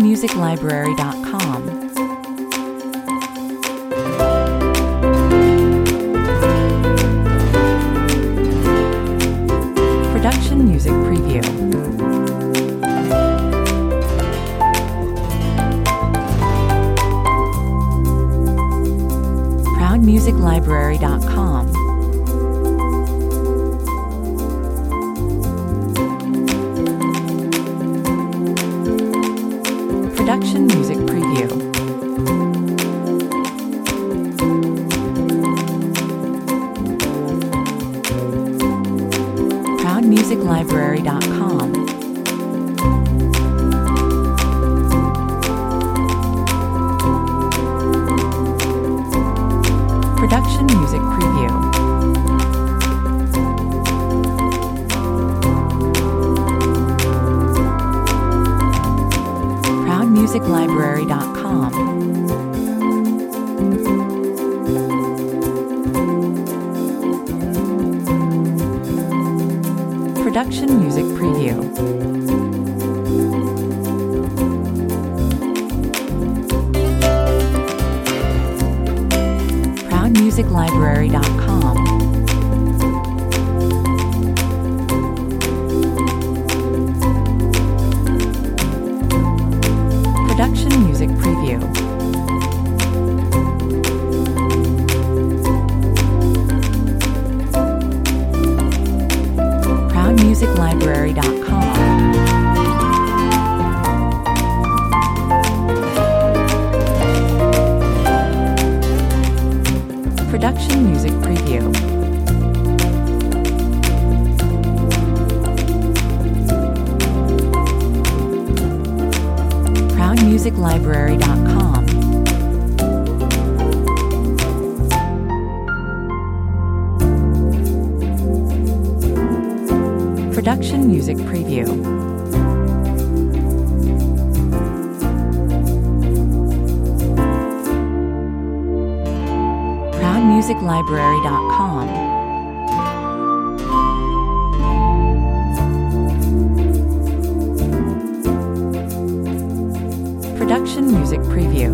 ProudMusicLibrary.com. Production Music Preview. ProudMusicLibrary.com. Production Music Preview. ProudMusicLibrary.com. Production Music Preview. ProudMusicLibrary.com. Production Music Preview. ProudMusicLibrary.com. Production Music Preview. ProudMusicLibrary.com. Production Music Preview. ProudMusicLibrary.com. Production Music Preview. ProudMusicLibrary.com. Production Music Preview.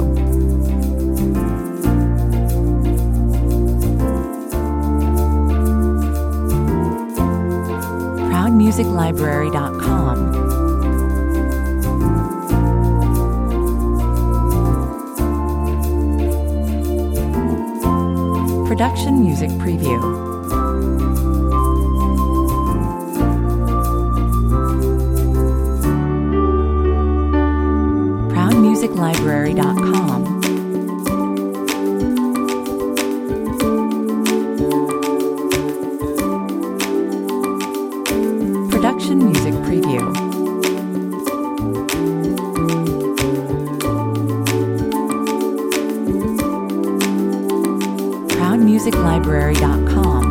ProudMusicLibrary.com. Production Music Preview. ProudMusicLibrary.com. Production Music Preview. ProudMusicLibrary.com.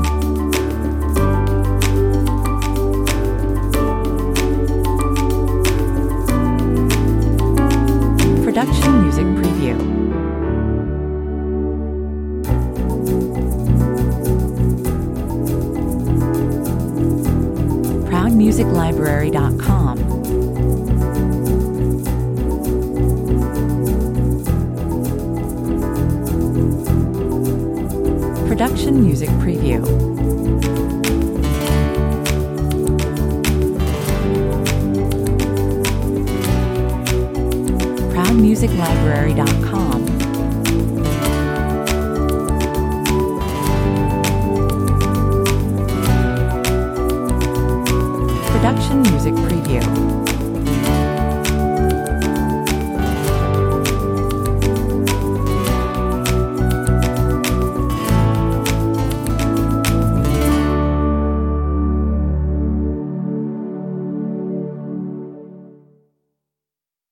Production Music Preview. ProudMusicLibrary.com. Production Music Preview. ProudMusicLibrary.com. Production Music Preview.